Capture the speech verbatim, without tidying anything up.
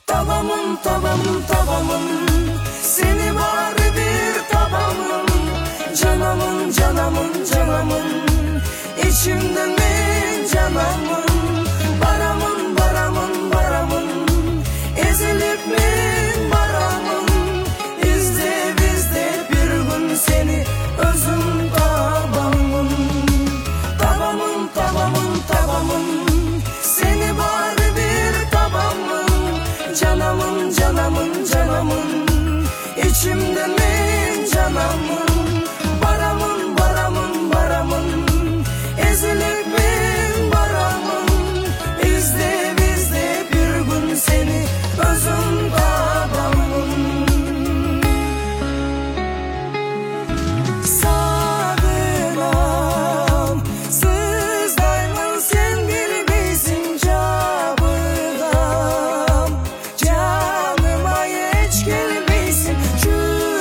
Tavamım tavamım tavamım, seni var bir tavamım. Canamın canamın canamın, içimde mi canamın.